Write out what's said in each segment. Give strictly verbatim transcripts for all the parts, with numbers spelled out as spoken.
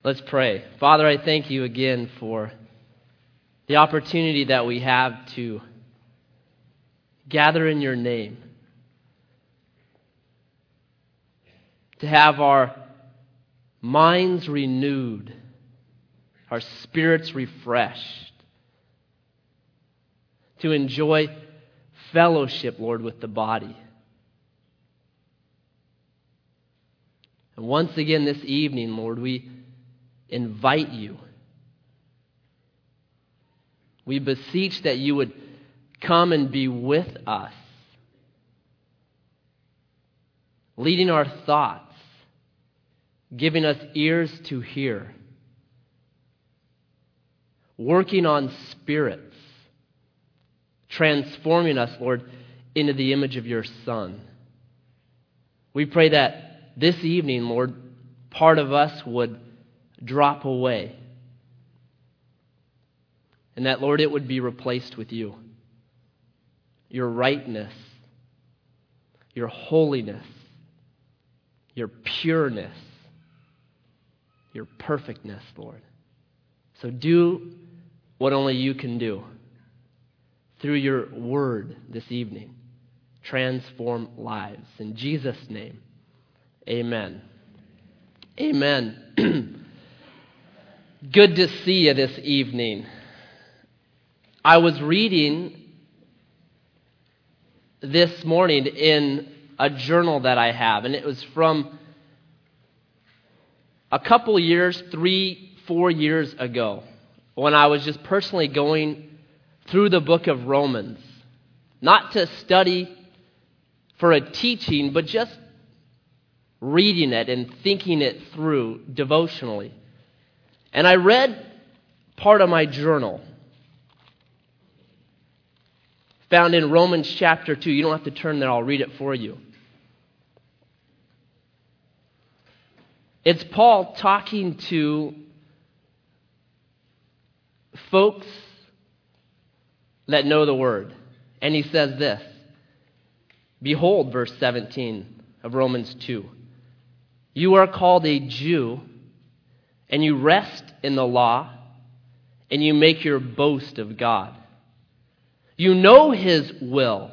Let's pray. Father, I thank you again for the opportunity that we have to gather in your name, to have our minds renewed, our spirits refreshed, to enjoy fellowship, Lord, with the body. And once again this evening, Lord, we invite you. We beseech that you would come and be with us, leading our thoughts, giving us ears to hear, working on spirits, transforming us, Lord, into the image of your Son. We pray that this evening, Lord, part of us would drop away, and that, Lord, it would be replaced with you. Your rightness, your holiness, your pureness, your perfectness, Lord. So do what only you can do through your word this evening. Transform lives. In Jesus' name, amen. Amen. Good to see you this evening. I was reading this morning in a journal that I have, and it was from a couple years, three, four years ago, when I was just personally going through the book of Romans, not to study for a teaching, but just reading it and thinking it through devotionally. And I read part of my journal found in Romans chapter two. You don't have to turn there, I'll read it for you. It's Paul talking to folks that know the Word. And he says this, behold, verse seventeen of Romans two, you are called a Jew, and you rest in the law, and you make your boast of God. You know His will,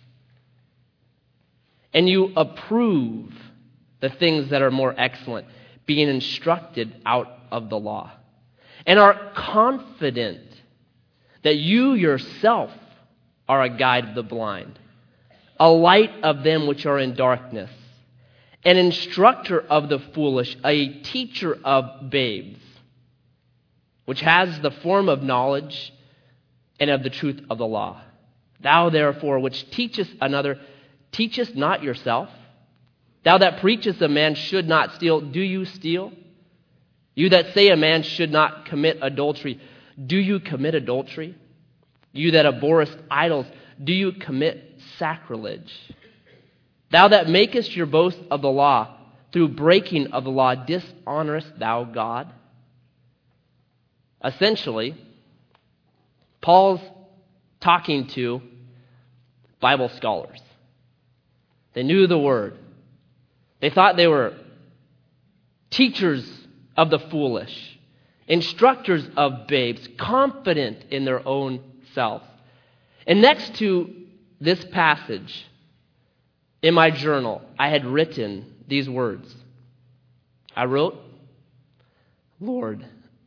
and you approve the things that are more excellent, being instructed out of the law, and are confident that you yourself are a guide of the blind, a light of them which are in darkness, an instructor of the foolish, a teacher of babes, which has the form of knowledge and of the truth of the law. Thou therefore, which teachest another, teachest not yourself. Thou that preachest a man should not steal, do you steal? You that say a man should not commit adultery, do you commit adultery? You that abhorrest idols, do you commit sacrilege? Thou that makest your boast of the law, through breaking of the law, dishonorest thou God? Essentially, Paul's talking to Bible scholars. They knew the Word. They thought they were teachers of the foolish, instructors of babes, confident in their own selves. And next to this passage, in my journal, I had written these words. I wrote, Lord,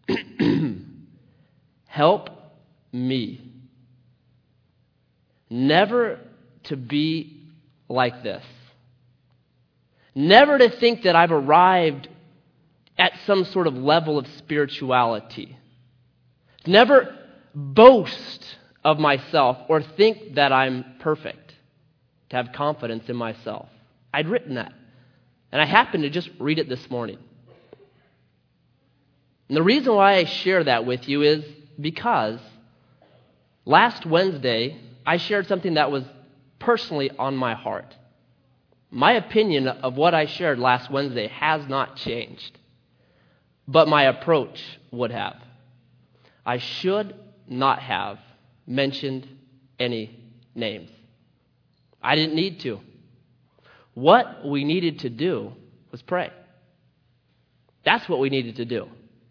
help me never to be like this. Never to think that I've arrived at some sort of level of spirituality. Never boast of myself or think that I'm perfect. To have confidence in myself. I'd written that. And I happened to just read it this morning. And the reason why I share that with you is because last Wednesday, I shared something that was personally on my heart. My opinion of what I shared last Wednesday has not changed. But my approach would have. I should not have mentioned any names. I didn't need to. What we needed to do was pray. That's what we needed to do.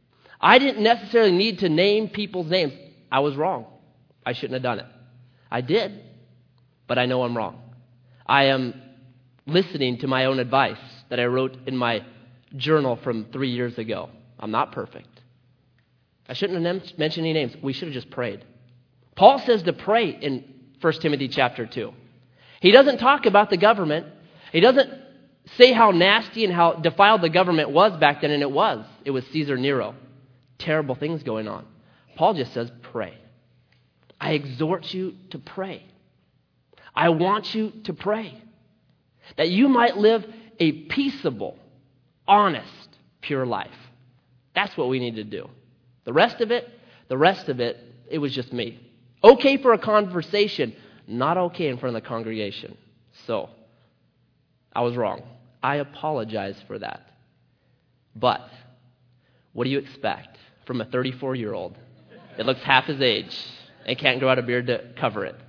I didn't necessarily need to name people's names. I was wrong. I shouldn't have done it. I did, but I know I'm wrong. I am listening to my own advice that I wrote in my journal from three years ago. I'm not perfect. I shouldn't have mentioned any names. We should have just prayed. Paul says to pray in First Timothy chapter two. He doesn't talk about the government. He doesn't say how nasty and how defiled the government was back then, and it was. It was Caesar Nero. Terrible things going on. Paul just says, pray. I exhort you to pray. I want you to pray. That you might live a peaceable, honest, pure life. That's what we need to do. The rest of it, the rest of it, it was just me. Okay for a conversation, not okay in front of the congregation. So, I was wrong. I apologize for that. But, what do you expect from a thirty-four-year-old that looks half his age and can't grow out a beard to cover it?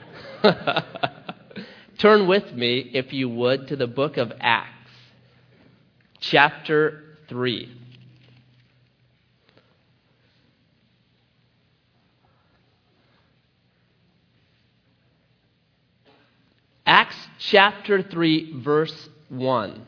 Turn with me, if you would, to the book of Acts, chapter three. Acts chapter three, verse one.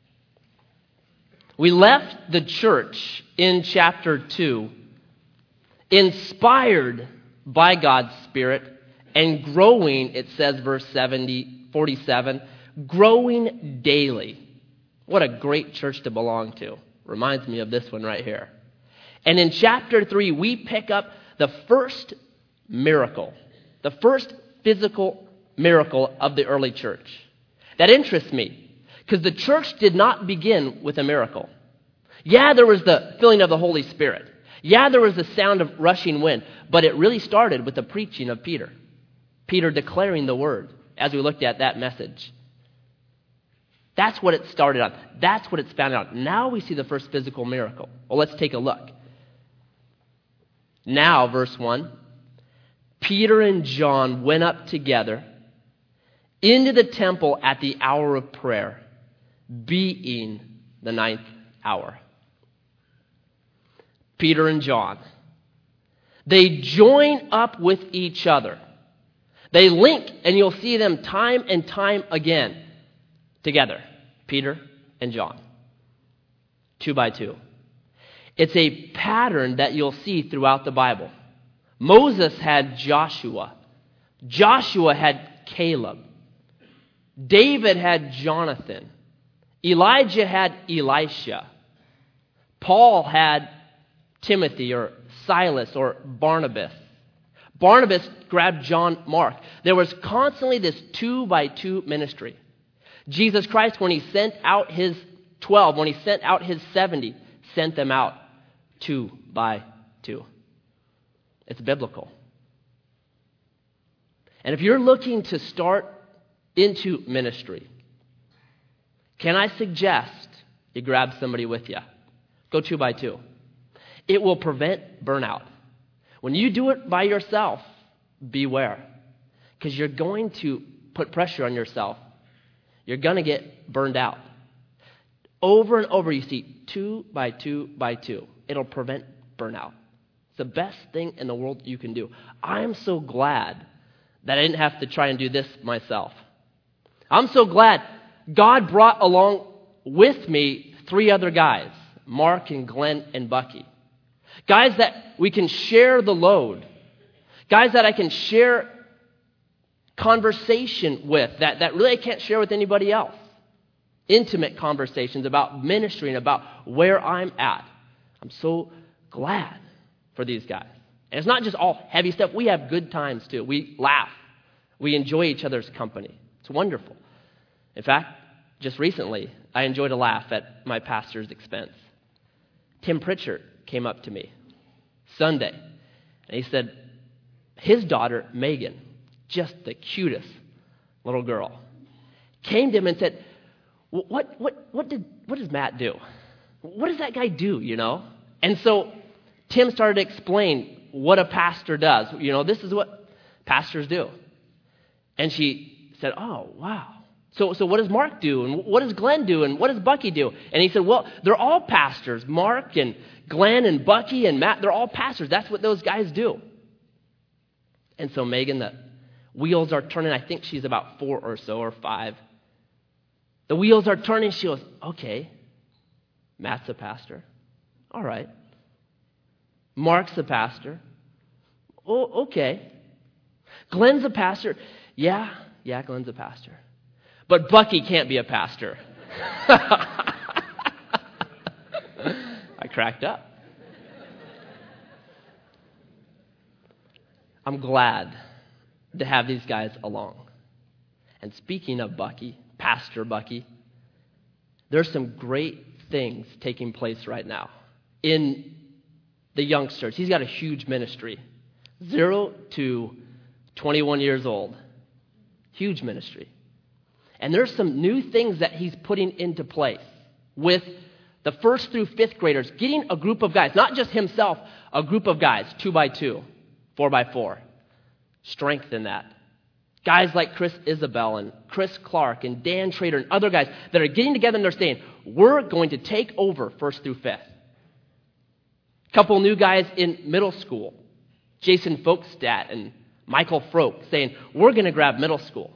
We left the church in chapter two, inspired by God's Spirit, and growing, it says, verse seventy, forty-seven, growing daily. What a great church to belong to. Reminds me of this one right here. And in chapter three, we pick up the first miracle, the first physical miracle of the early church. That interests me, because the church did not begin with a miracle. Yeah, there was the filling of the Holy Spirit. Yeah, there was the sound of rushing wind, but it really started with the preaching of Peter. Peter declaring the word, as we looked at that message. That's what it started on. That's what it's founded on. Now we see the first physical miracle. Well, let's take a look. Now, verse one, Peter and John went up together into the temple at the hour of prayer, being the ninth hour. Peter and John, they join up with each other. They link, and you'll see them time and time again together. Peter and John. Two by two. It's a pattern that you'll see throughout the Bible. Moses had Joshua. Joshua had Caleb. David had Jonathan. Elijah had Elisha. Paul had Timothy or Silas or Barnabas. Barnabas grabbed John Mark. There was constantly this two by two ministry. Jesus Christ, when he sent out his twelve, when he sent out his seventy, sent them out two by two. It's biblical. And if you're looking to start into ministry, can I suggest you grab somebody with you? Go two by two. It will prevent burnout. When you do it by yourself, beware. Because you're going to put pressure on yourself. You're going to get burned out. Over and over you see two by two by two. It'll prevent burnout. It's the best thing in the world you can do. I am so glad that I didn't have to try and do this myself. I'm so glad God brought along with me three other guys, Mark and Glenn and Bucky. Guys that we can share the load. Guys that I can share conversation with that, that really I can't share with anybody else. Intimate conversations about ministry and about where I'm at. I'm so glad for these guys. And it's not just all heavy stuff. We have good times too. We laugh. We enjoy each other's company. It's wonderful. In fact, just recently, I enjoyed a laugh at my pastor's expense. Tim Pritchard came up to me Sunday, and he said, his daughter, Megan, just the cutest little girl, came to him and said, what, what, what, did, what does Matt do? What does that guy do, you know? And so Tim started to explain what a pastor does. You know, this is what pastors do. And she said, oh, wow. So, so what does Mark do? And what does Glenn do? And what does Bucky do? And he said, well, they're all pastors. Mark and Glenn and Bucky and Matt, they're all pastors. That's what those guys do. And so Megan, the wheels are turning. I think she's about four or so or five. The wheels are turning. She goes, okay, Matt's a pastor. All right. Mark's a pastor. Oh, okay. Glenn's a pastor. Yeah, yeah, Glenn's a pastor. But Bucky can't be a pastor. I cracked up. I'm glad to have these guys along. And speaking of Bucky, Pastor Bucky, there's some great things taking place right now in the youngsters. He's got a huge ministry. Zero to twenty-one years old. Huge ministry. And there's some new things that he's putting into place with the first through fifth graders, getting a group of guys, not just himself, a group of guys, two by two, four by four. Strengthen that. Guys like Chris Isabel and Chris Clark and Dan Trader and other guys that are getting together and they're saying, we're going to take over first through fifth. Couple new guys in middle school, Jason Folkstadt and Michael Froke, saying, we're going to grab middle school.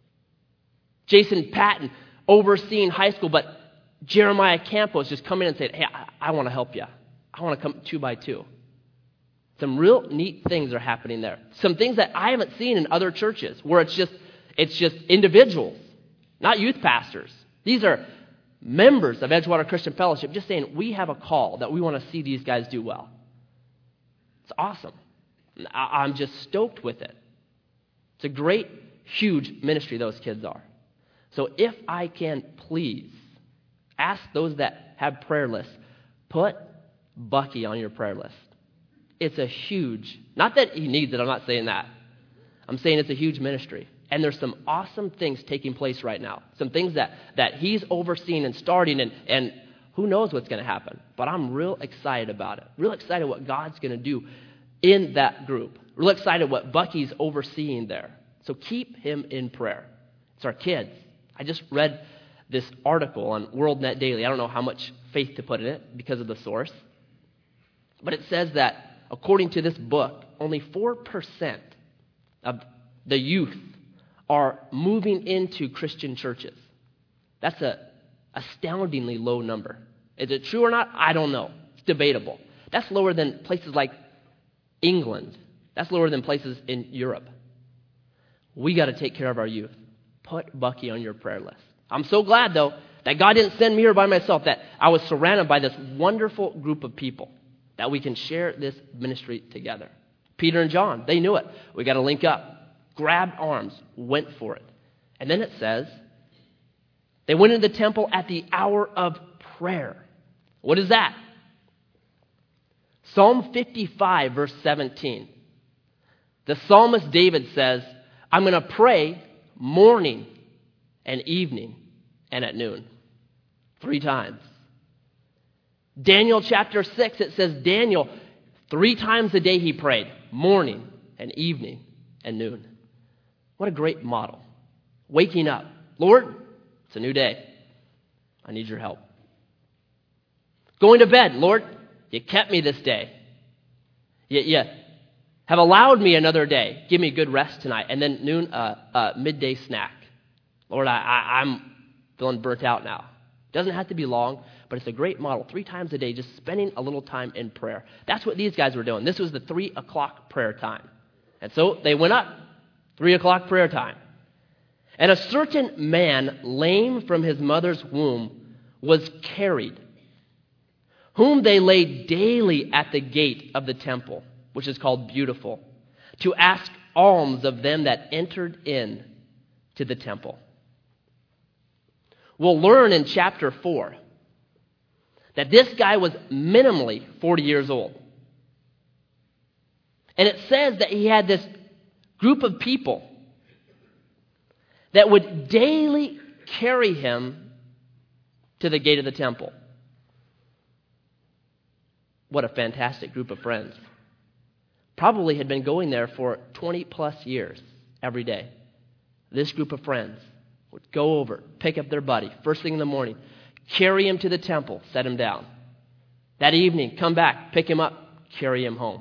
Jason Patton overseeing high school, but Jeremiah Campos just coming in and saying, hey, I, I want to help you. I want to come two by two. Some real neat things are happening there. Some things that I haven't seen in other churches where it's just it's just individuals, not youth pastors. These are members of Edgewater Christian Fellowship just saying, we have a call that we want to see these guys do well. It's awesome. I, I'm just stoked with it. It's a great, huge ministry those kids are. So if I can please ask those that have prayer lists, put Bucky on your prayer list. It's a huge, not that he needs it, I'm not saying that. I'm saying it's a huge ministry. And there's some awesome things taking place right now. Some things that, that he's overseeing and starting, and, and who knows what's going to happen. But I'm real excited about it. Real excited what God's going to do in that group. Real excited what Bucky's overseeing there. So keep him in prayer. It's our kids. I just read this article on World Net Daily. I don't know how much faith to put in it because of the source. But it says that according to this book, only four percent of the youth are moving into Christian churches. That's a astoundingly low number. Is it true or not? I don't know. It's debatable. That's lower than places like England. That's lower than places in Europe. We got to take care of our youth. Put Bucky on your prayer list. I'm so glad, though, that God didn't send me here by myself, that I was surrounded by this wonderful group of people, that we can share this ministry together. Peter and John, they knew it. We got to link up. Grabbed arms, went for it. And then it says, they went into the temple at the hour of prayer. What is that? Psalm fifty-five, verse seventeen. The psalmist David says, I'm going to pray morning and evening and at noon. Three times. Daniel chapter six, it says Daniel, three times a day he prayed, morning and evening and noon. What a great model. Waking up. Lord, it's a new day. I need your help. Going to bed. Lord, you kept me this day. You, you have allowed me another day. Give me good rest tonight. And then noon, uh, uh, midday snack. Lord, I, I, I'm feeling burnt out now. Doesn't have to be long, but it's a great model. Three times a day, just spending a little time in prayer. That's what these guys were doing. This was the three o'clock prayer time. And so they went up. Three o'clock prayer time. And a certain man, lame from his mother's womb, was carried, whom they laid daily at the gate of the temple, which is called Beautiful, to ask alms of them that entered in to the temple. We'll learn in chapter four that this guy was minimally forty years old. And it says that he had this group of people that would daily carry him to the gate of the temple. What a fantastic group of friends. Probably had been going there for twenty plus years every day. This group of friends would go over, pick up their buddy, first thing in the morning, carry him to the temple, set him down. That evening, come back, pick him up, carry him home.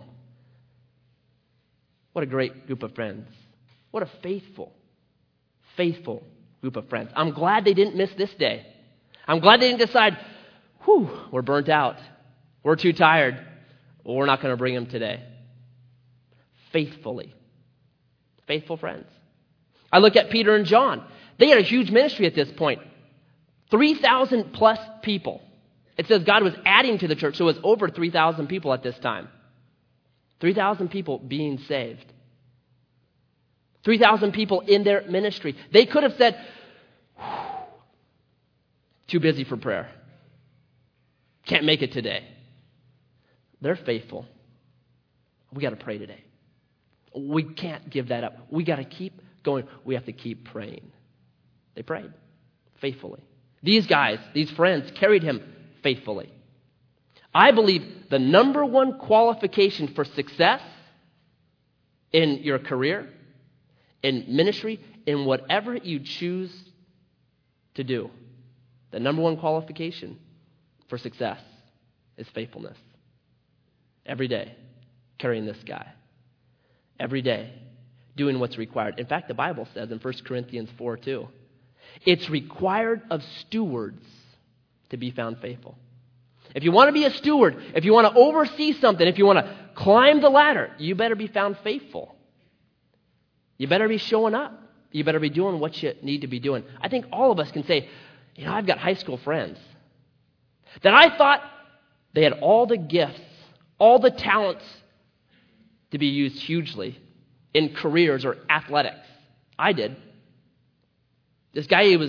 What a great group of friends. What a faithful, faithful group of friends. I'm glad they didn't miss this day. I'm glad they didn't decide, whew, we're burnt out. We're too tired. Well, we're not going to bring him today. Faithfully. Faithful friends. I look at Peter and John. They had a huge ministry at this point. three thousand plus people. It says God was adding to the church, so it was over three thousand people at this time. three thousand people being saved. three thousand people in their ministry. They could have said, too busy for prayer. Can't make it today. They're faithful. We got to pray today. We can't give that up. We got to keep going. We have to keep praying. They prayed faithfully. These guys, these friends, carried him faithfully. I believe the number one qualification for success in your career, in ministry, in whatever you choose to do, the number one qualification for success is faithfulness. Every day, carrying this guy. Every day, doing what's required. In fact, the Bible says in First Corinthians four two, it's required of stewards to be found faithful. If you want to be a steward, if you want to oversee something, if you want to climb the ladder, you better be found faithful. You better be showing up. You better be doing what you need to be doing. I think all of us can say, you know, I've got high school friends that I thought they had all the gifts, all the talents to be used hugely in careers or athletics. I did. This guy, he was,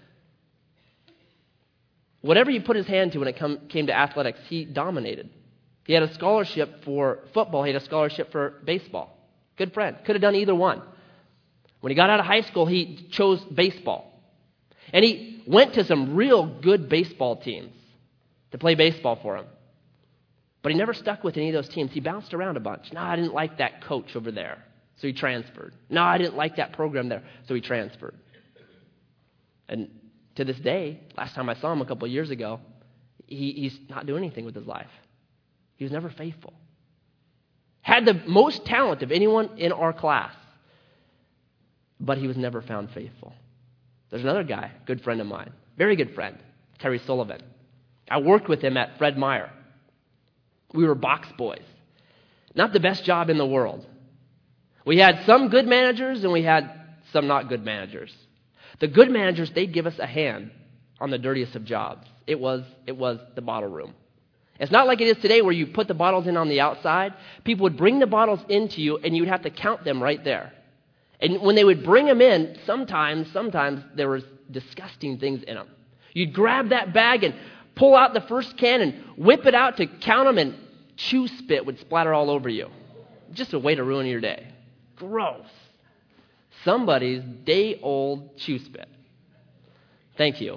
whatever you put his hand to when it come, came to athletics, he dominated. He had a scholarship for football. He had a scholarship for baseball. Good friend. Could have done either one. When he got out of high school, he chose baseball. And he went to some real good baseball teams to play baseball for him. But he never stuck with any of those teams. He bounced around a bunch. No, I didn't like that coach over there, so he transferred. No, I didn't like that program there, so he transferred. And to this day, last time I saw him a couple of years ago, he, he's not doing anything with his life. He was never faithful. Had the most talent of anyone in our class, but he was never found faithful. There's another guy, good friend of mine, very good friend, Terry Sullivan. I worked with him at Fred Meyer. We were box boys. Not the best job in the world. We had some good managers and we had some not good managers. The good managers, they'd give us a hand on the dirtiest of jobs. It was, it was the bottle room. It's not like it is today where you put the bottles in on the outside. People would bring the bottles into you and you would have to count them right there. And when they would bring them in, sometimes, sometimes there was disgusting things in them. You'd grab that bag and pull out the first can and whip it out to count them, and chew spit would splatter all over you. Just a way to ruin your day. Gross. Somebody's day-old chew spit. Thank you.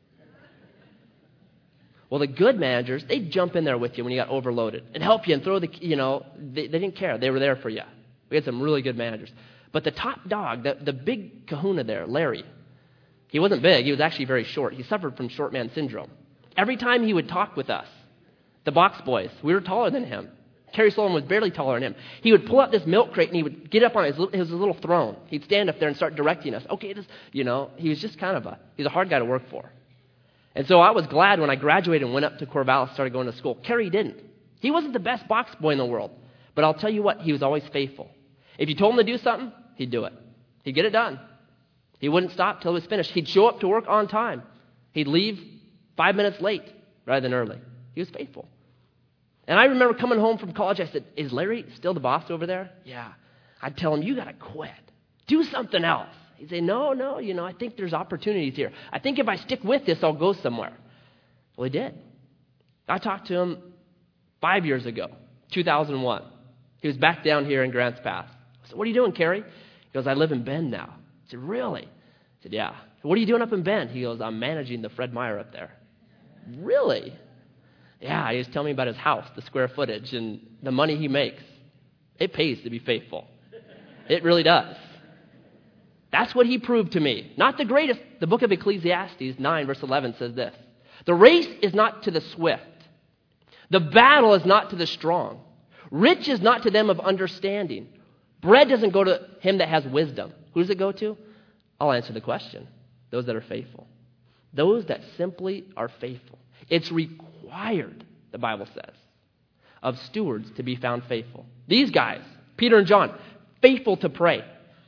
Well, the good managers, they'd jump in there with you when you got overloaded and help you and throw the, you know, they, they didn't care. They were there for you. We had some really good managers. But the top dog, the, the big kahuna there, Larry, he wasn't big. He was actually very short. He suffered from short man syndrome. Every time he would talk with us, the box boys, we were taller than him. Terry Sullivan was barely taller than him. He would pull out this milk crate and he would get up on his, his little throne. He'd stand up there and start directing us. Okay, this, you know, he was just kind of a, he's a hard guy to work for. And so I was glad when I graduated and went up to Corvallis, started going to school. Kerry didn't. He wasn't the best box boy in the world. But I'll tell you what, he was always faithful. If you told him to do something, he'd do it. He'd get it done. He wouldn't stop till it was finished. He'd show up to work on time. He'd leave five minutes late rather than early. He was faithful. And I remember coming home from college, I said, is Larry still the boss over there? Yeah. I'd tell him, you got to quit. Do something else. He'd say, no, no, you know, I think there's opportunities here. I think if I stick with this, I'll go somewhere. Well, he did. I talked to him five years ago, two thousand one. He was back down here in Grants Pass. I said, what are you doing, Kerry? He goes, I live in Bend now. I said, really? I said, yeah. What are you doing up in Bend? He goes, I'm managing the Fred Meyer up there. Really? Yeah, he was telling me about his house, the square footage, and the money he makes. It pays to be faithful. It really does. That's what he proved to me. Not the greatest. The book of Ecclesiastes nine, verse eleven says this. The race is not to the swift, The battle is not to the strong. Rich is not to them of understanding. Bread doesn't go to him that has wisdom. Who does it go to? I'll answer the question. Those that are faithful. Those that simply are faithful. It's required, the Bible says, of stewards to be found faithful. These guys, Peter and John, faithful to pray.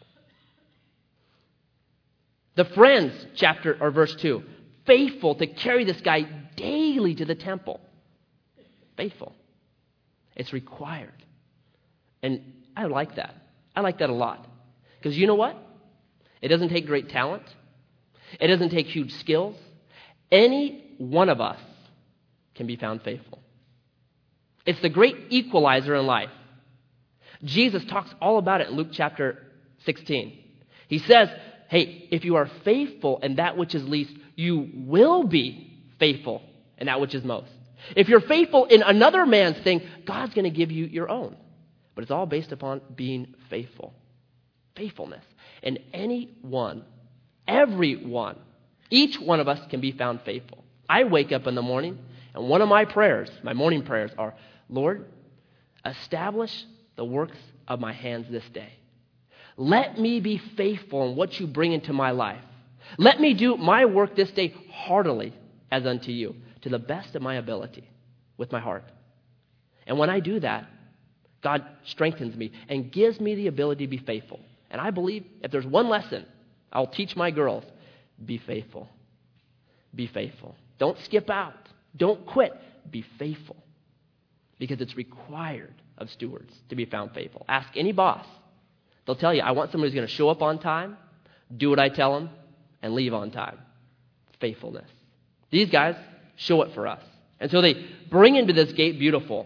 The friends, chapter or verse two, faithful to carry this guy daily to the temple. Faithful. It's required. And I like that. I like that a lot. Because you know what? It doesn't take great talent. It doesn't take huge skills. Any one of us can be found faithful. It's the great equalizer in life. Jesus talks all about it in Luke chapter sixteen. He says, hey, if you are faithful in that which is least, you will be faithful in that which is most. If you're faithful in another man's thing, God's going to give you your own. But it's all based upon being faithful. Faithfulness. And any one, every one, each one of us can be found faithful. I wake up in the morning, and one of my prayers, my morning prayers are, Lord, establish the works of my hands this day. Let me be faithful in what you bring into my life. Let me do my work this day heartily as unto you, to the best of my ability, with my heart. And when I do that, God strengthens me and gives me the ability to be faithful. And I believe if there's one lesson I'll teach my girls, be faithful. Be faithful. Don't skip out. Don't quit. Be faithful. Because it's required of stewards to be found faithful. Ask any boss. They'll tell you, I want somebody who's going to show up on time, do what I tell them, and leave on time. Faithfulness. These guys show it for us. And so they bring into this gate Beautiful,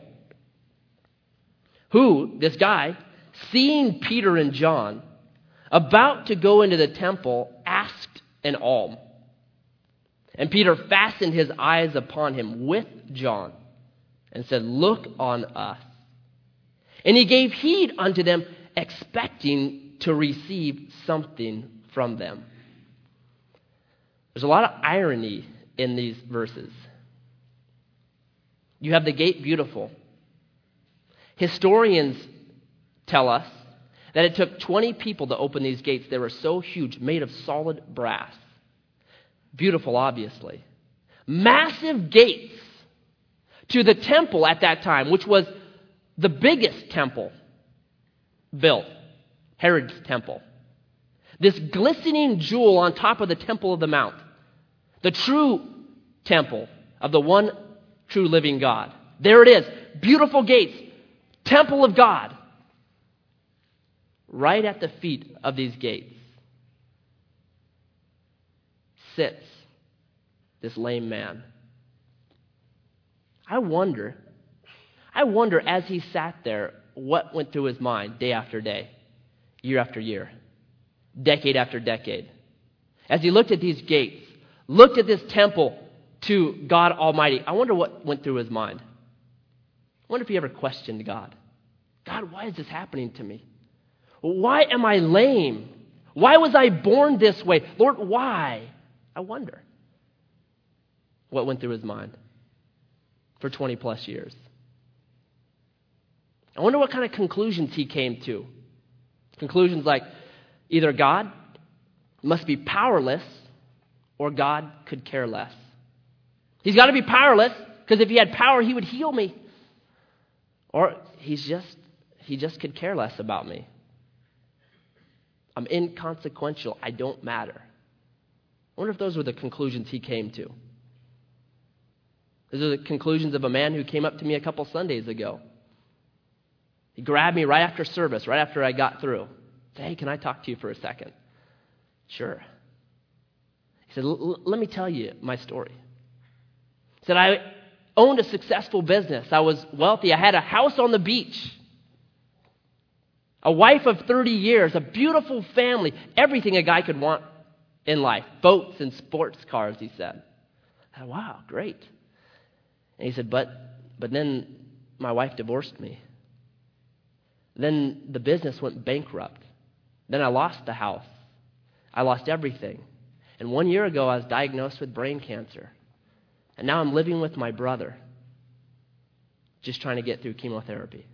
who, this guy, seeing Peter and John about to go into the temple, asked an alms. And Peter fastened his eyes upon him with John and said, look on us. And he gave heed unto them, expecting to receive something from them. There's a lot of irony in these verses. You have the gate Beautiful. Historians tell us that it took twenty people to open these gates. They were so huge, made of solid brass. Beautiful, obviously. Massive gates to the temple at that time, which was the biggest temple built, Herod's temple. This glistening jewel on top of the Temple of the Mount, the true temple of the one true living God. There it is, beautiful gates, temple of God. Right at the feet of these gates sits this lame man. I wonder, I wonder as he sat there, what went through his mind day after day, year after year, decade after decade. As he looked at these gates, looked at this temple to God Almighty, I wonder what went through his mind. I wonder if he ever questioned God. God, why is this happening to me? Why am I lame? Why was I born this way? Lord, why? I wonder what went through his mind for twenty plus years. I wonder what kind of conclusions he came to. Conclusions like either God must be powerless or God could care less. He's got to be powerless because if he had power, he would heal me. Or he's just, he just could care less about me. I'm inconsequential. I don't matter. I wonder if those were the conclusions he came to. Those are the conclusions of a man who came up to me a couple Sundays ago. He grabbed me right after service, right after I got through. He said, hey, can I talk to you for a second? Sure. He said, let me tell you my story. He said, I owned a successful business. I was wealthy. I had a house on the beach. A wife of thirty years, a beautiful family, everything a guy could want in life. Boats and sports cars, he said. I said, wow, great. And he said, but, but then my wife divorced me. Then the business went bankrupt. Then I lost the house. I lost everything. And one year ago, I was diagnosed with brain cancer. And now I'm living with my brother. just trying to get through chemotherapy.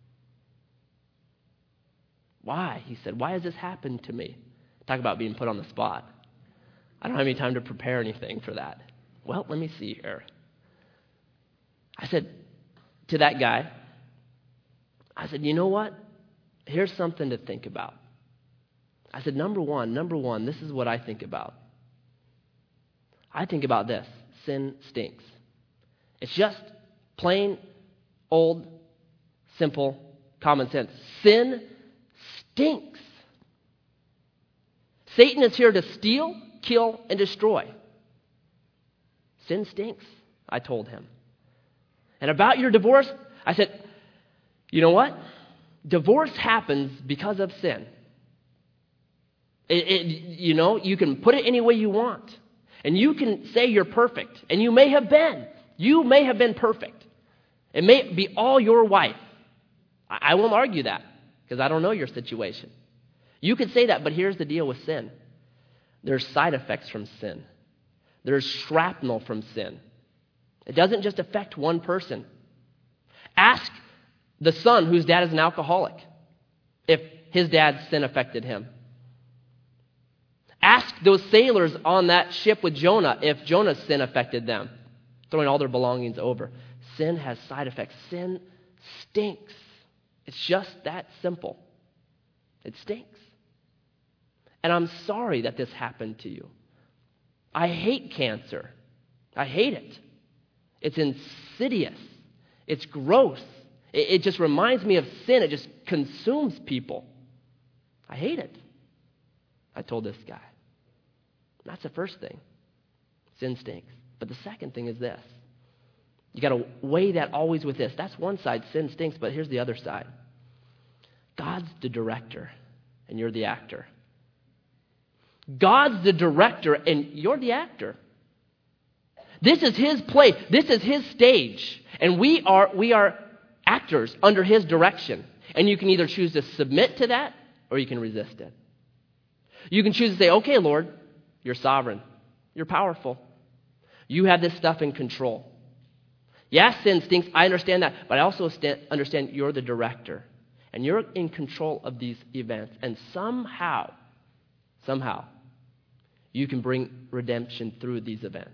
Why? He said, why has this happened to me? Talk about being put on the spot. I don't have any time to prepare anything for that. Well, let me see here. I said to that guy, I said, you know what? Here's something to think about. I said, number one, number one, this is what I think about. I think about this. Sin stinks. It's just plain, old, simple, common sense. Sin stinks. Satan is here to steal, kill, and destroy. Sin stinks, I told him. And about your divorce, I said, you know what? Divorce happens because of sin. It, it, you know, you can put it any way you want. And you can say you're perfect. And you may have been. You may have been perfect. It may be all your wife. I, I won't argue that because I don't know your situation. You could say that, but here's the deal with sin. There's side effects from sin. There's shrapnel from sin. It doesn't just affect one person. Ask the son whose dad is an alcoholic if his dad's sin affected him. Ask those sailors on that ship with Jonah if Jonah's sin affected them, throwing all their belongings over. Sin has side effects. Sin stinks. It's just that simple. It stinks. And I'm sorry that this happened to you. I hate cancer. I hate it. It's insidious. It's gross. It, it just reminds me of sin. It just consumes people. I hate it. I told this guy. That's the first thing. Sin stinks. But the second thing is this. You got to weigh that always with this. That's one side. Sin stinks, but here's the other side. God's the director, and you're the actor. God's the director, and you're the actor. This is His play. This is His stage. And we are we are actors under His direction. And you can either choose to submit to that, or you can resist it. You can choose to say, okay, Lord, you're sovereign. You're powerful. You have this stuff in control. Yes, sin stinks. I understand that. But I also understand you're the director. And you're in control of these events. And somehow, somehow, you can bring redemption through these events.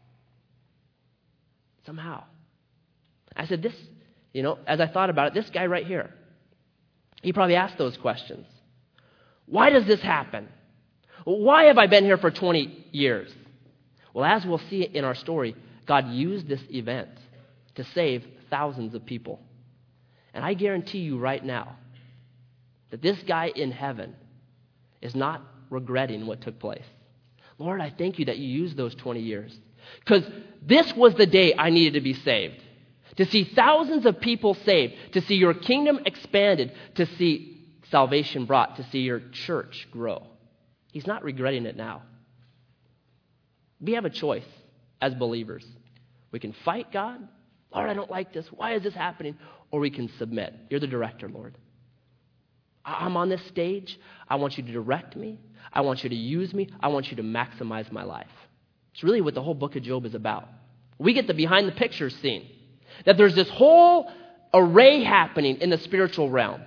Somehow. I said, this, you know, as I thought about it, this guy right here, he probably asked those questions. Why does this happen? Why have I been here for twenty years? Well, as we'll see in our story, God used this event to save thousands of people. And I guarantee you right now that this guy in heaven is not regretting what took place. Lord, I thank you that you used those twenty years. Because this was the day I needed to be saved. To see thousands of people saved. To see your kingdom expanded. To see salvation brought. To see your church grow. He's not regretting it now. We have a choice as believers. We can fight God. Lord, I don't like this. Why is this happening? Or we can submit. You're the director, Lord. I'm on this stage. I want you to direct me. I want you to use me. I want you to maximize my life. It's really what the whole book of Job is about. We get the behind the pictures scene. That there's this whole array happening in the spiritual realm.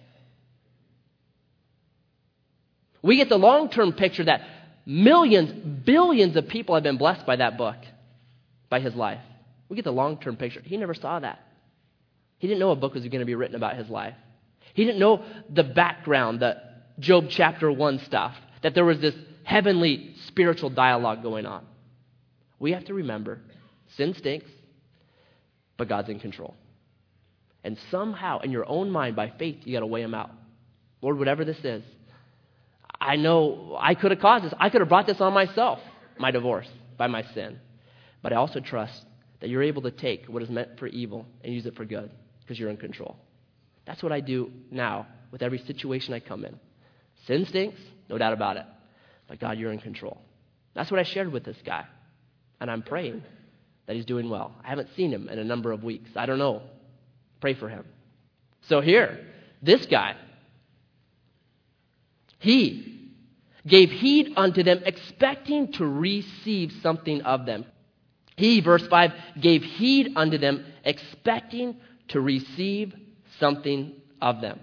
We get the long-term picture that millions, billions of people have been blessed by that book, by his life. We get the long-term picture. He never saw that. He didn't know a book was going to be written about his life. He didn't know the background, the Job chapter one stuff, that there was this heavenly spiritual dialogue going on. We have to remember, sin stinks, but God's in control. And somehow, in your own mind, by faith, you got to weigh them out. Lord, whatever this is, I know I could have caused this. I could have brought this on myself, my divorce, by my sin. But I also trust that you're able to take what is meant for evil and use it for good because you're in control. That's what I do now with every situation I come in. Sin stinks, no doubt about it. But God, you're in control. That's what I shared with this guy. And I'm praying that he's doing well. I haven't seen him in a number of weeks. I don't know. Pray for him. So here, this guy, he gave heed unto them, expecting to receive something of them. He, verse five, gave heed unto them, expecting to receive something of them.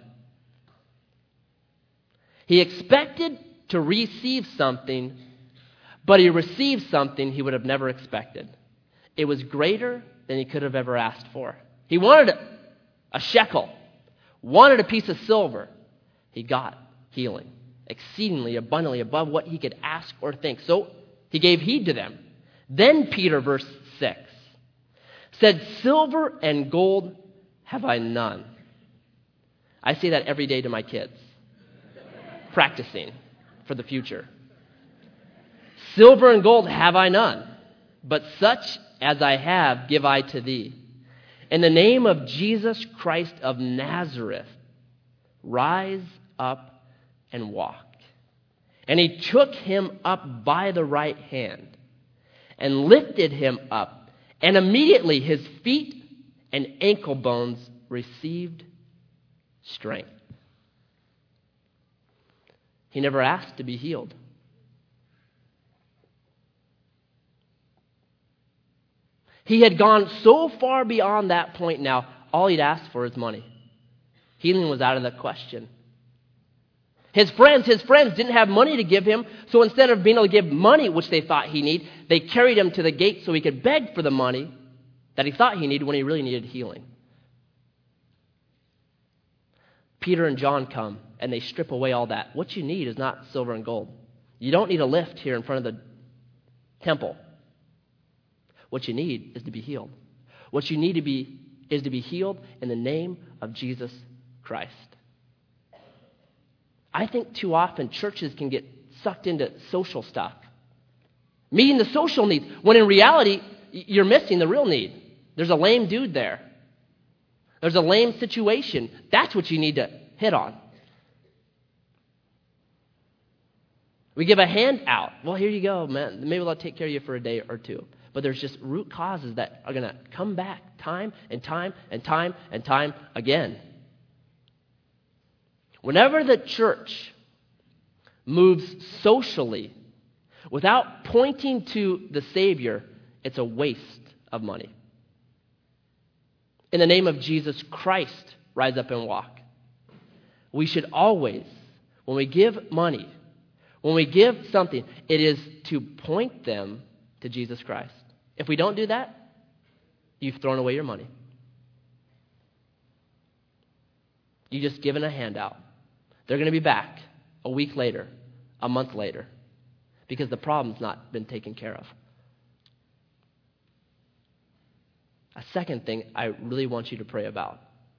He expected to receive something, but he received something he would have never expected. It was greater than he could have ever asked for. He wanted a shekel, wanted a piece of silver. He got healing, exceedingly abundantly above what he could ask or think. So he gave heed to them. Then Peter, verse six, said, "Silver and gold have I none." I say that every day to my kids, practicing for the future. "Silver and gold have I none, but such as I have give I to thee. In the name of Jesus Christ of Nazareth, rise up and walk." And he took him up by the right hand and lifted him up, and immediately his feet and ankle bones received strength. He never asked to be healed. He had gone so far beyond that point now, all he'd asked for is money. Healing was out of the question. His friends, his friends didn't have money to give him, so instead of being able to give money, which they thought he needed, they carried him to the gate so he could beg for the money that he thought he needed when he really needed healing. Peter and John come, and they strip away all that. What you need is not silver and gold. You don't need a lift here in front of the temple. What you need is to be healed. What you need to be is to be healed in the name of Jesus Christ. I think too often churches can get sucked into social stuff, meeting the social needs, when in reality, you're missing the real need. There's a lame dude there. There's a lame situation. That's what you need to hit on. We give a hand out. Well, here you go, man. Maybe they'll take care of you for a day or two. But there's just root causes that are going to come back time and time and time and time again. Whenever the church moves socially without pointing to the Savior, it's a waste of money. In the name of Jesus Christ, rise up and walk. We should always, when we give money, when we give something, it is to point them to Jesus Christ. If we don't do that, you've thrown away your money. You've just given a handout. They're going to be back a week later, a month later, because the problem's not been taken care of. A second thing I really want you to pray about.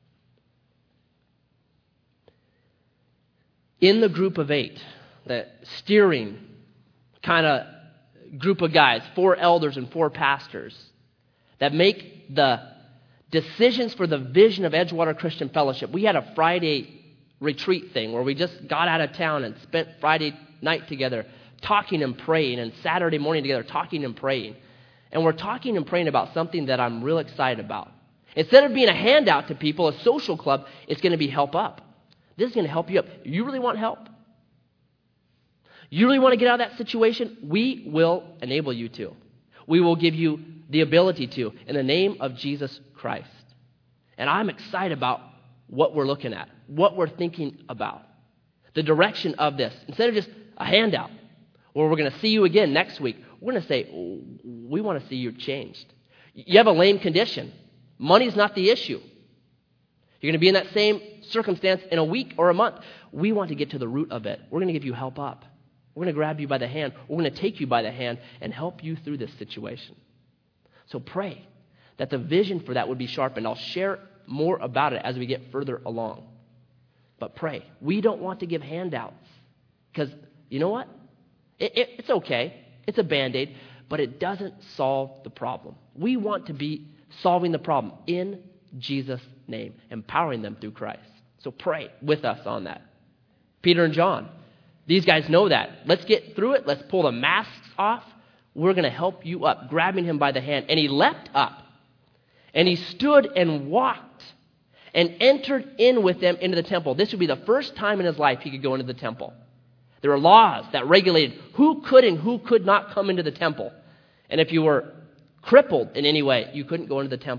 In the group of eight, the steering kind of group of guys, four elders and four pastors, that make the decisions for the vision of Edgewater Christian Fellowship. We had a Friday retreat thing where we just got out of town and spent Friday night together talking and praying, and Saturday morning together talking and praying. And we're talking and praying about something that I'm real excited about. Instead of being a handout to people, a social club, it's going to be help up. This is going to help you up. You really want help? You really want to get out of that situation? We will enable you to. We will give you the ability to, in the name of Jesus Christ. And I'm excited about what we're looking at, what we're thinking about, the direction of this. Instead of just a handout, or we're going to see you again next week, we're going to say, we want to see you changed. You have a lame condition. Money's not the issue. You're going to be in that same circumstance in a week or a month. We want to get to the root of it. We're going to give you help up. We're going to grab you by the hand. We're going to take you by the hand and help you through this situation. So pray that the vision for that would be sharpened. I'll share more about it as we get further along. But pray. We don't want to give handouts because, you know what? It, it, it's okay. It's a Band-Aid, but it doesn't solve the problem. We want to be solving the problem in Jesus' name, empowering them through Christ. So pray with us on that. Peter and John, these guys know that. Let's get through it. Let's pull the masks off. We're going to help you up, grabbing him by the hand. And he leapt up, and he stood and walked and entered in with them into the temple. This would be the first time in his life he could go into the temple. There were laws that regulated who could and who could not come into the temple. And if you were crippled in any way, you couldn't go into the temple.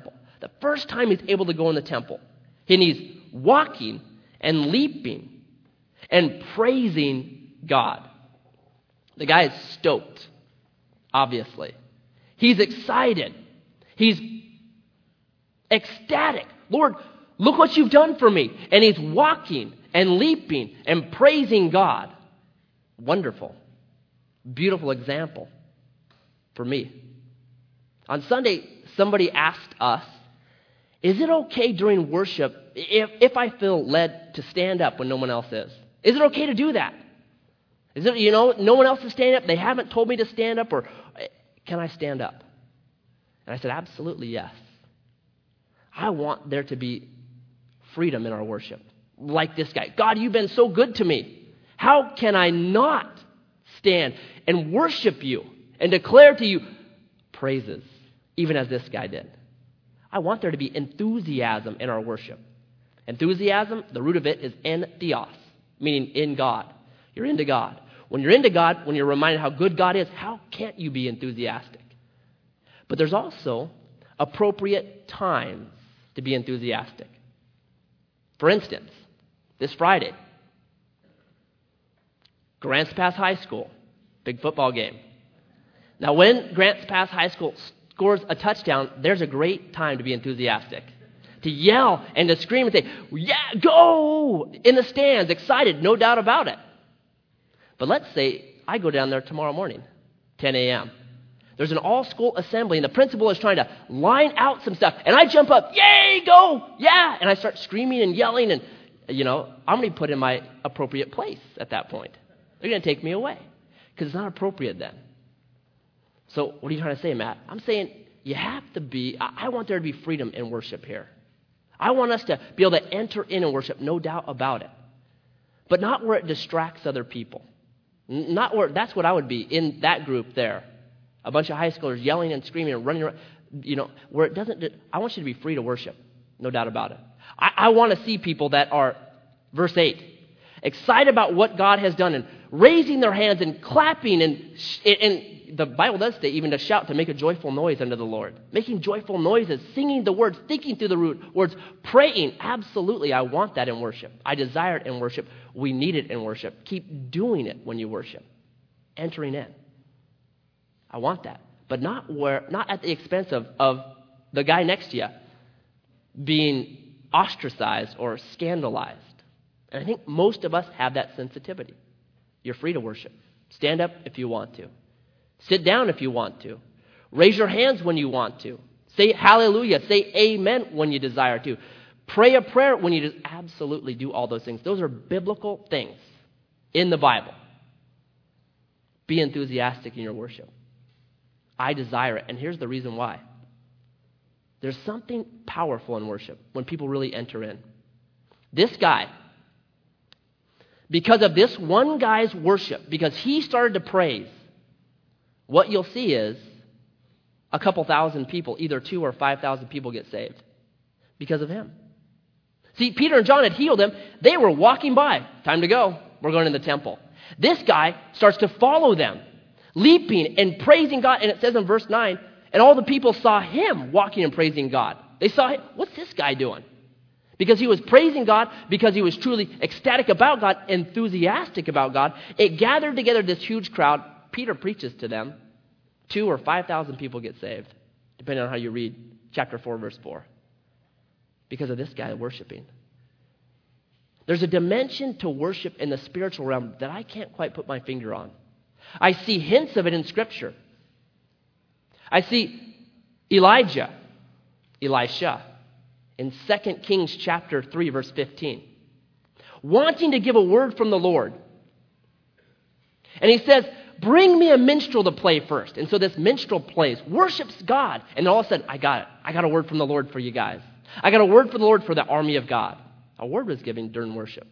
The first time he's able to go in the temple. And he's walking and leaping and praising God. The guy is stoked, obviously. He's excited. He's ecstatic. Lord, look what you've done for me. And he's walking and leaping and praising God. Wonderful. Beautiful example for me. On Sunday, somebody asked us, is it okay during worship if, if I feel led to stand up when no one else is? Is it okay to do that? Is it, you know, no one else is standing up? They haven't told me to stand up, or can I stand up? And I said, absolutely yes. I want there to be freedom in our worship. Like this guy. God, you've been so good to me. How can I not stand and worship you and declare to you praises, even as this guy did? I want there to be enthusiasm in our worship. Enthusiasm, the root of it is en theos, meaning in God. You're into God. When you're into God, when you're reminded how good God is, how can't you be enthusiastic? But there's also appropriate times to be enthusiastic. For instance, this Friday, Grants Pass High School, big football game. Now, when Grants Pass High School scores a touchdown, there's a great time to be enthusiastic. To yell and to scream and say, yeah, go! In the stands, excited, no doubt about it. But let's say I go down there tomorrow morning, ten a.m. There's an all-school assembly, and the principal is trying to line out some stuff. And I jump up, yay, go, yeah. And I start screaming and yelling, and, you know, I'm going to be put in my appropriate place at that point. They're going to take me away because it's not appropriate then. So what are you trying to say, Matt? I'm saying you have to be, I want there to be freedom in worship here. I want us to be able to enter in and worship, no doubt about it. But not where it distracts other people. Not where, that's what I would be in that group there. A bunch of high schoolers yelling and screaming and running around, you know, where it doesn't, I want you to be free to worship, no doubt about it. I, I want to see people that are, verse eight, excited about what God has done and raising their hands and clapping, and, and the Bible does say even to shout, to make a joyful noise unto the Lord. Making joyful noises, singing the words, thinking through the root words, praying. Absolutely, I want that in worship. I desire it in worship. We need it in worship. Keep doing it when you worship. Entering in. I want that. But not where, not at the expense of, of the guy next to you being ostracized or scandalized. And I think most of us have that sensitivity. You're free to worship. Stand up if you want to. Sit down if you want to. Raise your hands when you want to. Say hallelujah. Say amen when you desire to. Pray a prayer when you just absolutely do all those things. Those are biblical things in the Bible. Be enthusiastic in your worship. I desire it. And here's the reason why. There's something powerful in worship when people really enter in. This guy, because of this one guy's worship, because he started to praise, what you'll see is a couple thousand people, either two or five thousand people get saved because of him. See, Peter and John had healed him. They were walking by. Time to go. We're going to the temple. This guy starts to follow them, leaping and praising God. And it says in verse nine, and all the people saw him walking and praising God. They saw him. What's this guy doing? Because he was praising God, because he was truly ecstatic about God, enthusiastic about God. It gathered together this huge crowd. Peter preaches to them. Two or five thousand people get saved, depending on how you read chapter four, verse four. Because of this guy worshiping. There's a dimension to worship in the spiritual realm that I can't quite put my finger on. I see hints of it in Scripture. I see Elijah, Elisha, in Second Kings chapter three, verse fifteen, wanting to give a word from the Lord. And he says, bring me a minstrel to play first. And so this minstrel plays, worships God. And all of a sudden, I got it. I got a word from the Lord for you guys. I got a word from the Lord for the army of God. A word was given during worship.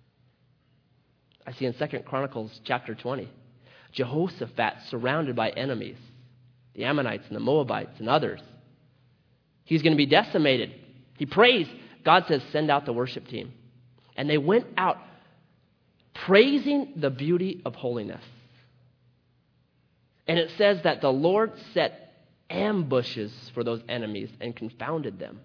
I see in Second Chronicles chapter twenty, Jehoshaphat surrounded by enemies, the Ammonites and the Moabites and others. He's going to be decimated. He prays. God says, send out the worship team. And they went out praising the beauty of holiness. And it says that the Lord set ambushes for those enemies and confounded them.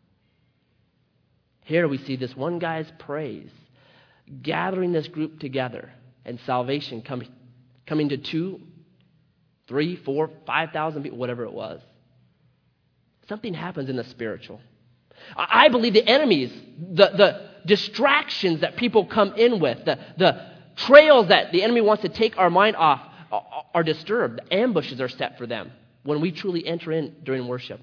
Here we see this one guy's praise, gathering this group together, and salvation coming, coming to two, three, four, five thousand people, whatever it was. Something happens in the spiritual. I believe the enemies, the, the distractions that people come in with, the, the trails that the enemy wants to take our mind off are, are disturbed. The ambushes are set for them when we truly enter in during worship.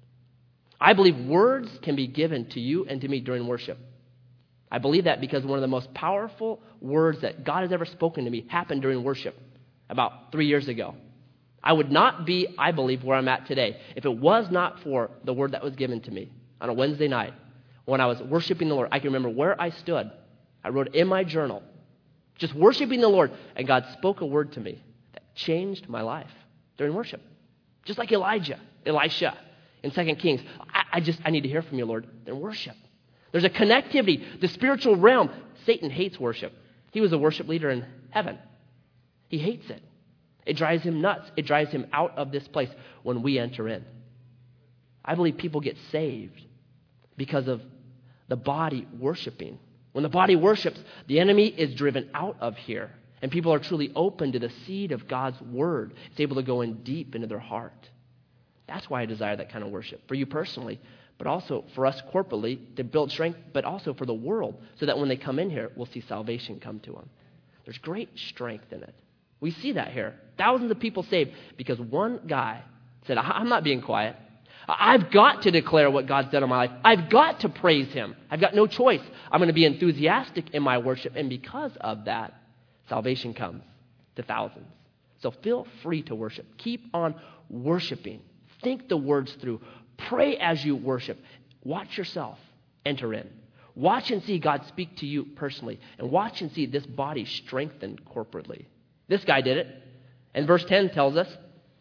I believe words can be given to you and to me during worship. I believe that because one of the most powerful words that God has ever spoken to me happened during worship about three years ago. I would not be, I believe, where I'm at today if it was not for the word that was given to me on a Wednesday night when I was worshiping the Lord. I can remember where I stood. I wrote it in my journal, just worshiping the Lord, and God spoke a word to me that changed my life during worship. Just like Elijah, Elisha in Second Kings. I, I just, I need to hear from you, Lord, in worship. There's a connectivity, the spiritual realm. Satan hates worship. He was a worship leader in heaven. He hates it. It drives him nuts. It drives him out of this place when we enter in. I believe people get saved because of the body worshiping. When the body worships, the enemy is driven out of here, and people are truly open to the seed of God's word. It's able to go in deep into their heart. That's why I desire that kind of worship, for you personally, but also for us corporately to build strength, but also for the world, so that when they come in here, we'll see salvation come to them. There's great strength in it. We see that here. Thousands of people saved because one guy said, I'm not being quiet. I've got to declare what God's done in my life. I've got to praise him. I've got no choice. I'm going to be enthusiastic in my worship. And because of that, salvation comes to thousands. So feel free to worship. Keep on worshiping. Think the words through. Pray as you worship. Watch yourself enter in. Watch and see God speak to you personally. And watch and see this body strengthened corporately. This guy did it. And verse ten tells us,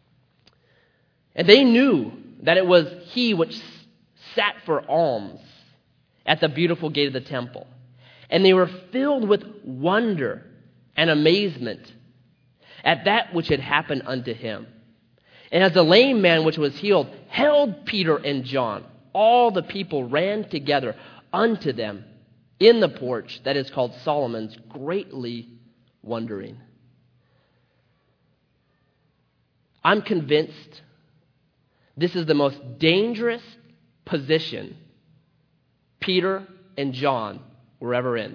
and they knew that it was he which sat for alms at the beautiful gate of the temple. And they were filled with wonder and amazement at that which had happened unto him. And as the lame man which was healed held Peter and John, all the people ran together unto them in the porch that is called Solomon's, greatly wondering. I'm convinced this is the most dangerous position Peter and John were ever in.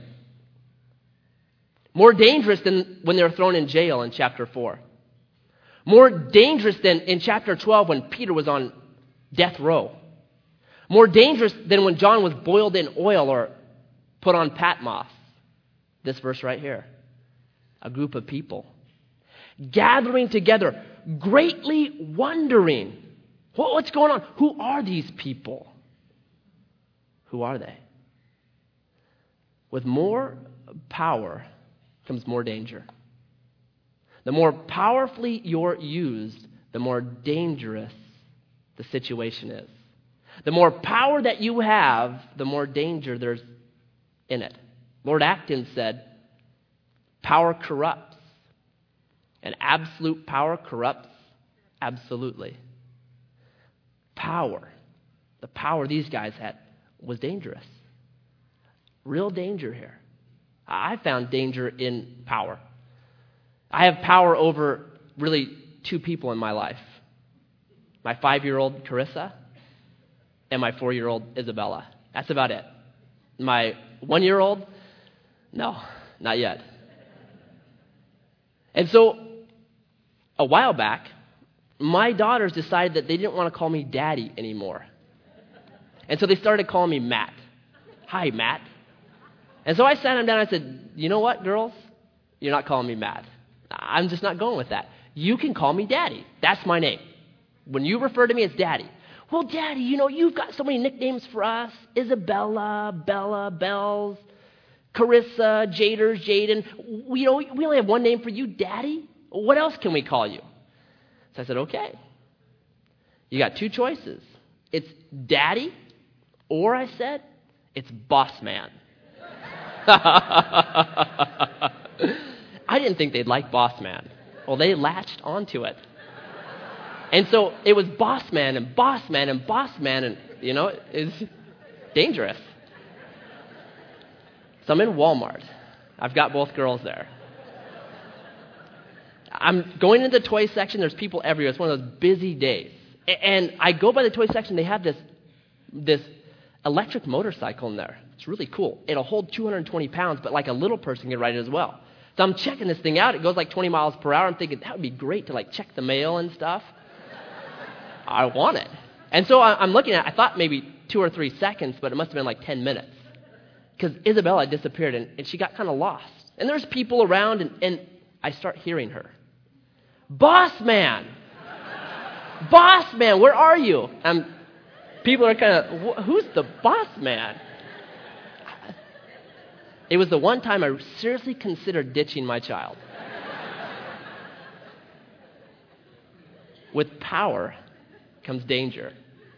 More dangerous than when they were thrown in jail in chapter four. More dangerous than in chapter twelve when Peter was on death row. More dangerous than when John was boiled in oil or put on Patmos. This verse right here. A group of people gathering together, greatly wondering. What's going on? Who are these people? Who are they? With more power comes more danger. The more powerfully you're used, the more dangerous the situation is. The more power that you have, the more danger there's in it. Lord Acton said, power corrupts, and absolute power corrupts absolutely. Power, the power these guys had, was dangerous. Real danger here. I found danger in power. I have power over really two people in my life. My five-year-old Carissa and my four-year-old Isabella. That's about it. My one-year-old, no, not yet. And so, a while back, my daughters decided that they didn't want to call me Daddy anymore. And so they started calling me Matt. Hi, Matt. And so I sat them down and I said, you know what, girls? You're not calling me Matt. I'm just not going with that. You can call me Daddy. That's my name. When you refer to me as Daddy. Well, Daddy, you know, you've got so many nicknames for us. Isabella, Bella, Bells, Carissa, Jaders, Jaden. We, you know, we only have one name for you, Daddy. What else can we call you? So I said, okay. You got two choices. It's Daddy, or I said, it's Boss Man. I didn't think they'd like Boss Man. Well, they latched onto it. And so it was boss man and boss man and boss man, and, you know, it's dangerous. So I'm in Walmart. I've got both girls there. I'm going into the toy section. There's people everywhere. It's one of those busy days. And I go by the toy section. They have this, this electric motorcycle in there. It's really cool. It'll hold two hundred twenty pounds, but like a little person can ride it as well. So I'm checking this thing out. It goes like twenty miles per hour. I'm thinking, that would be great to like check the mail and stuff. I want it. And so I'm looking at it. I thought maybe two or three seconds, but it must have been like ten minutes. Because Isabella disappeared, and, and she got kind of lost. And there's people around, and, and I start hearing her. Boss man! Boss man, where are you? And people are kind of, who's the boss man? It was the one time I seriously considered ditching my child. With power comes danger.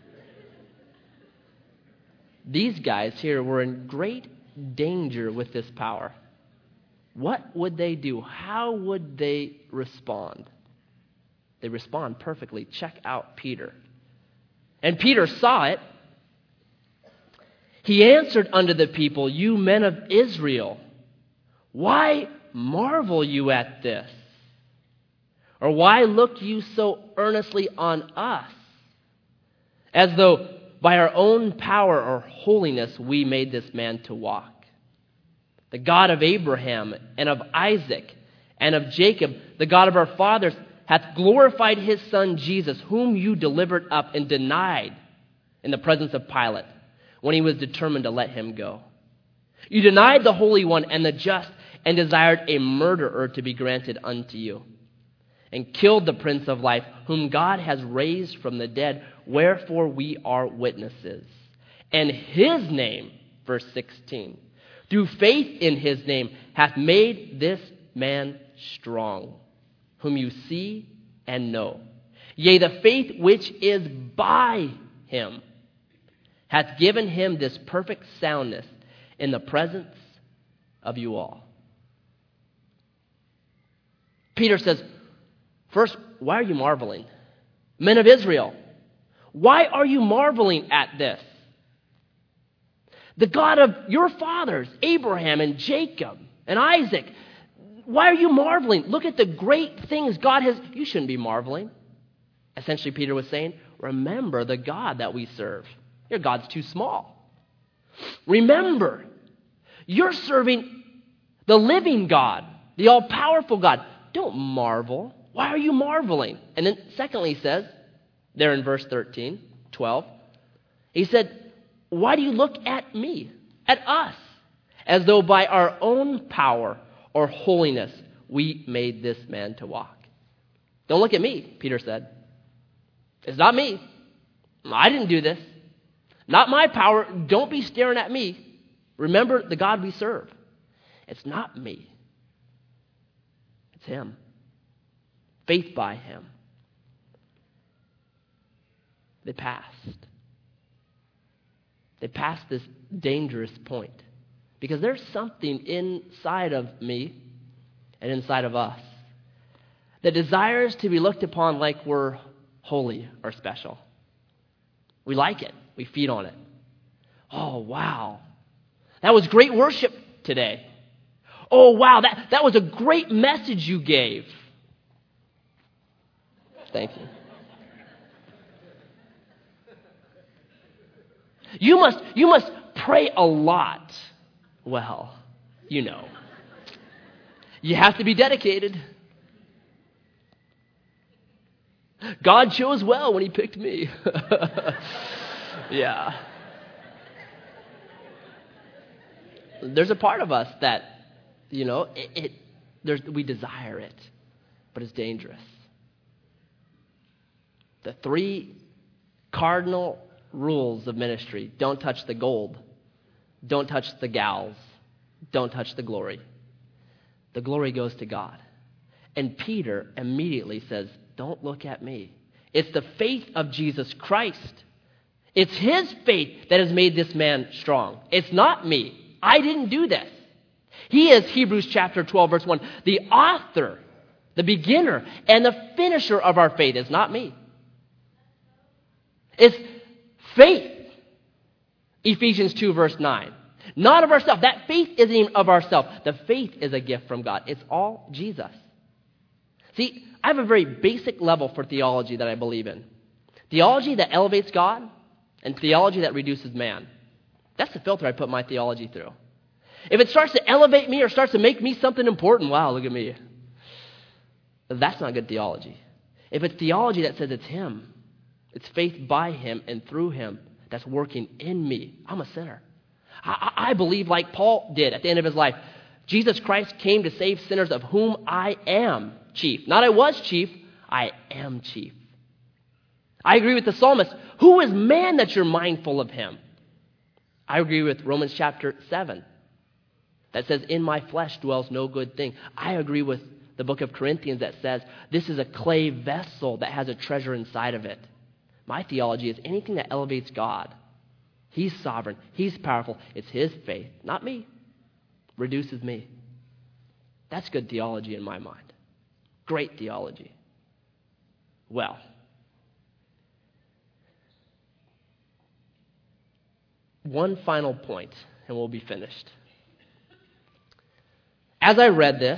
These guys here were in great danger with this power. What would they do? How would they respond? They respond perfectly. Check out Peter. And Peter saw it. He answered unto the people, you men of Israel, why marvel you at this? Or why look you so earnestly on us, as though by our own power or holiness we made this man to walk? The God of Abraham and of Isaac and of Jacob, the God of our fathers, hath glorified his Son Jesus, whom you delivered up and denied in the presence of Pilate, when he was determined to let him go. You denied the Holy One and the just, and desired a murderer to be granted unto you, and killed the Prince of Life, whom God has raised from the dead, wherefore we are witnesses. And his name, verse sixteen, through faith in his name, hath made this man strong, whom you see and know. Yea, the faith which is by him hath given him this perfect soundness in the presence of you all. Peter says, first, why are you marveling? Men of Israel, why are you marveling at this? The God of your fathers, Abraham and Jacob and Isaac, why are you marveling? Look at the great things God has. You shouldn't be marveling. Essentially, Peter was saying, remember the God that we serve. Your God's too small. Remember, you're serving the living God, the all-powerful God. Don't marvel. Why are you marveling? And then secondly, he says, there in verse thirteen, twelve, he said, why do you look at me, at us, as though by our own power or holiness we made this man to walk? Don't look at me, Peter said. It's not me. I didn't do this. Not my power. Don't be staring at me. Remember the God we serve. It's not me. It's him. Faith by him. They passed. They passed this dangerous point. Because there's something inside of me and inside of us that desires to be looked upon like we're holy or special. We like it. We feed on it. Oh, wow. That was great worship today. Oh, wow. That, that was a great message you gave. Thank you. You must, you must pray a lot. Well, you know. You have to be dedicated. God chose well when he picked me. Yeah. There's a part of us that, you know, it, it there's, we desire it, but it's dangerous. The three cardinal rules of ministry: don't touch the gold, don't touch the gals, don't touch the glory. The glory goes to God. And Peter immediately says, don't look at me. It's the faith of Jesus Christ. It's his faith that has made this man strong. It's not me. I didn't do this. He is, Hebrews chapter twelve, verse one, the author, the beginner, and the finisher of our faith. It's not me. It's faith. Ephesians two, verse nine. Not of ourselves. That faith isn't even of ourselves. The faith is a gift from God. It's all Jesus. See, I have a very basic level for theology that I believe in. Theology that elevates God and theology that reduces man. That's the filter I put my theology through. If it starts to elevate me or starts to make me something important, wow, look at me. That's not good theology. If it's theology that says it's Him, it's faith by Him and through Him that's working in me, I'm a sinner. I, I believe like Paul did at the end of his life. Jesus Christ came to save sinners of whom I am chief. Not I was chief, I am chief. I agree with the psalmist. Who is man that you're mindful of him? I agree with Romans chapter seven that says, in my flesh dwells no good thing. I agree with the book of Corinthians that says, this is a clay vessel that has a treasure inside of it. My theology is anything that elevates God. He's sovereign. He's powerful. It's His faith, not me. Reduces me. That's good theology in my mind. Great theology. Well, one final point, and we'll be finished. As I read this,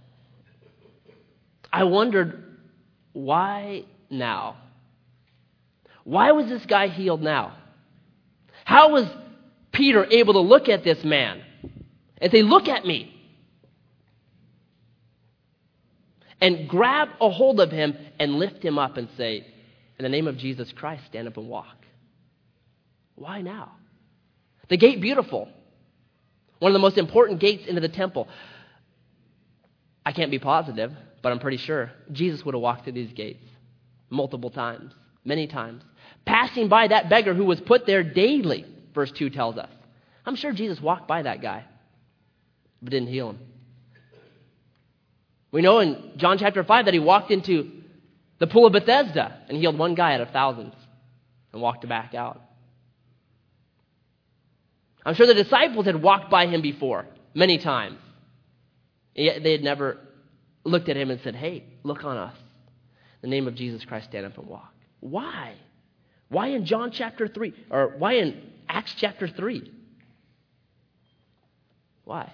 I wondered, why now? Why was this guy healed now? How was Peter able to look at this man and say, look at me, and grab a hold of him and lift him up and say, in the name of Jesus Christ, stand up and walk? Why now? The gate beautiful. One of the most important gates into the temple. I can't be positive, but I'm pretty sure Jesus would have walked through these gates multiple times, many times, passing by that beggar who was put there daily, verse two tells us. I'm sure Jesus walked by that guy, but didn't heal him. We know in John chapter five that he walked into the pool of Bethesda and healed one guy out of thousands and walked back out. I'm sure the disciples had walked by him before, many times. Yet they had never looked at him and said, hey, look on us. In the name of Jesus Christ, stand up and walk. Why? Why in John chapter three? Or why in Acts chapter three? Why?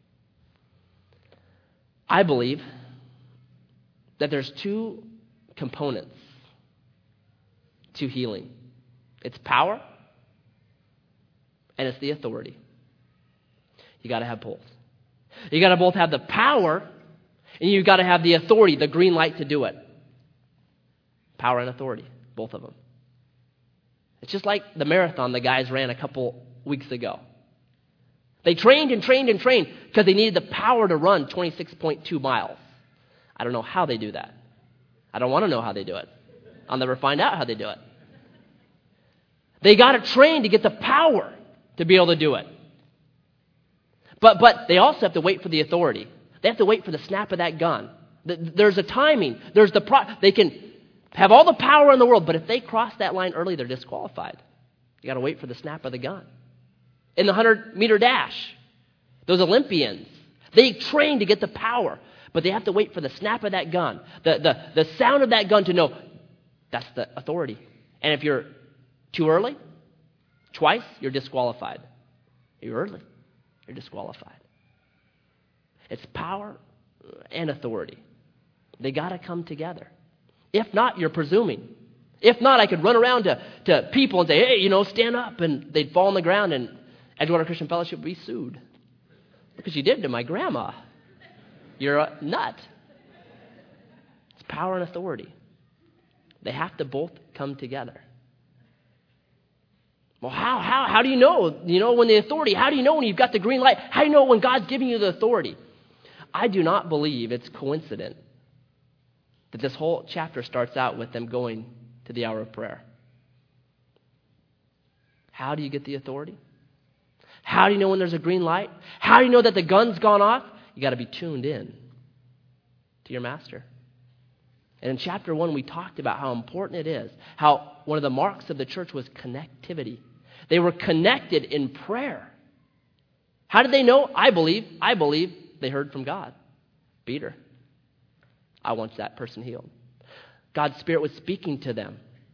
I believe that there's two components to healing. It's power and it's the authority. You got to have both. You got to both have the power and you got to have the authority, the green light to do it. Power and authority, both of them. It's just like the marathon the guys ran a couple weeks ago. They trained and trained and trained because they needed the power to run twenty-six point two miles. I don't know how they do that. I don't want to know how they do it. I'll never find out how they do it. They got to train to get the power to be able to do it. But but they also have to wait for the authority. They have to wait for the snap of that gun. There's a timing. There's the pro- they can have all the power in the world, but if they cross that line early, they're disqualified. You got to wait for the snap of the gun. In the hundred-meter dash, those Olympians, they train to get the power, but they have to wait for the snap of that gun, the, the, the sound of that gun to know that's the authority. And if you're too early, twice, you're disqualified. You're early, you're disqualified. It's power and authority. They got to come together. If not, you're presuming. If not, I could run around to, to people and say, hey, you know, stand up. And they'd fall on the ground and Edgewater Christian Fellowship would be sued. Look what you did to my grandma. You're a nut. It's power and authority. They have to both come together. Well, how, how, how do you know, you know, when the authority, how do you know when you've got the green light? How do you know when God's giving you the authority? I do not believe it's coincident that this whole chapter starts out with them going to the hour of prayer. How do you get the authority? How do you know when there's a green light? How do you know that the gun's gone off? You got to be tuned in to your master. And in chapter one, we talked about how important it is, how one of the marks of the church was connectivity. They were connected in prayer. How did they know? I believe, I believe they heard from God. Peter, I want that person healed. God's Spirit was speaking to them.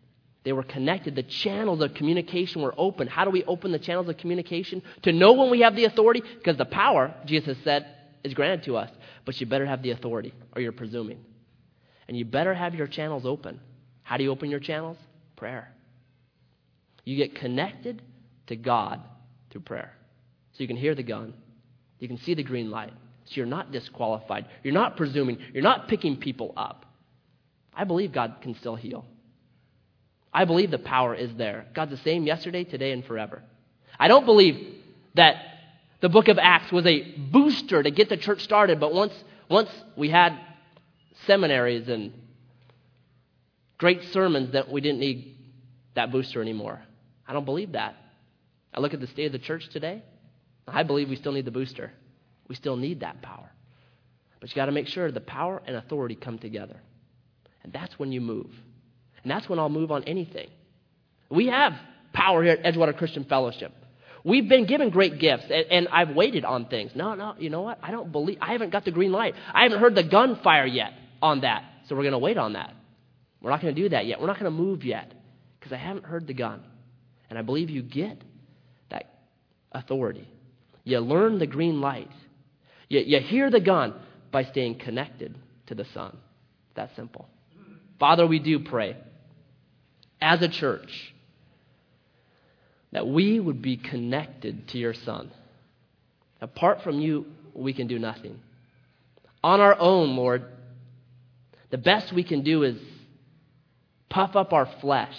They were connected. The channels of communication were open. How do we open the channels of communication? To know when we have the authority? Because the power, Jesus said, is granted to us. But you better have the authority, or you're presuming. And you better have your channels open. How do you open your channels? Prayer. You get connected to God through prayer. So you can hear the gun. You can see the green light. So you're not disqualified. You're not presuming. You're not picking people up. I believe God can still heal. I believe the power is there. God's the same yesterday, today, and forever. I don't believe that the book of Acts was a booster to get the church started, but once, once we had seminaries and great sermons that we didn't need that booster anymore. I don't believe that. I look at the state of the church today. I believe we still need the booster. We still need that power. But you got to make sure the power and authority come together. And that's when you move. And that's when I'll move on anything. We have power here at Edgewater Christian Fellowship. We've been given great gifts, and, and I've waited on things. No, no, you know what? I don't believe, I haven't got the green light. I haven't heard the gunfire yet on that. So we're going to wait on that. We're not going to do that yet. We're not going to move yet because I haven't heard the gun. And I believe you get that authority. You learn the green light. You, you hear the gun by staying connected to the Son. That simple. Father, we do pray as a church that we would be connected to your Son. Apart from you, we can do nothing. On our own, Lord, the best we can do is puff up our flesh.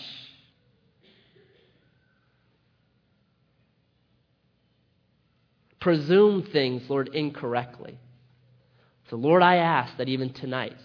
Presume things, Lord, incorrectly. So, Lord, I ask that even tonight,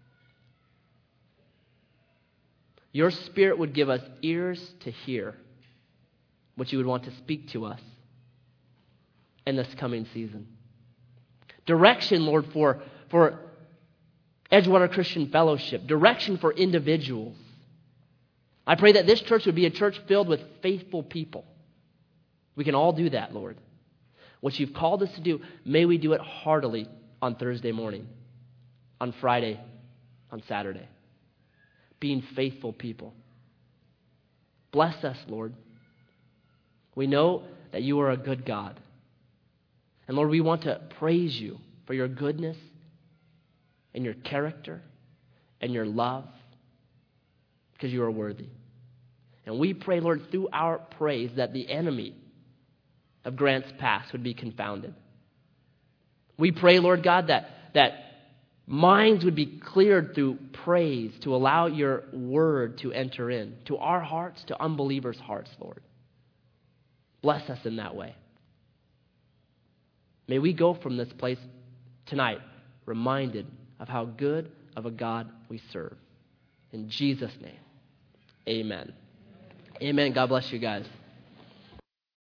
your Spirit would give us ears to hear what you would want to speak to us in this coming season. Direction, Lord, for, for Edgewater Christian Fellowship. Direction for individuals. I pray that this church would be a church filled with faithful people. We can all do that, Lord. What you've called us to do, may we do it heartily on Thursday morning, on Friday, on Saturday. Being faithful people. Bless us, Lord. We know that you are a good God. And Lord, we want to praise you for your goodness and your character and your love because you are worthy. And we pray, Lord, through our praise that the enemy of Grants Pass would be confounded. We pray, Lord God, that, that minds would be cleared through praise to allow your word to enter in to our hearts, to unbelievers' hearts, Lord. Bless us in that way. May we go from this place tonight reminded of how good of a God we serve. In Jesus' name, amen. Amen. God bless you guys.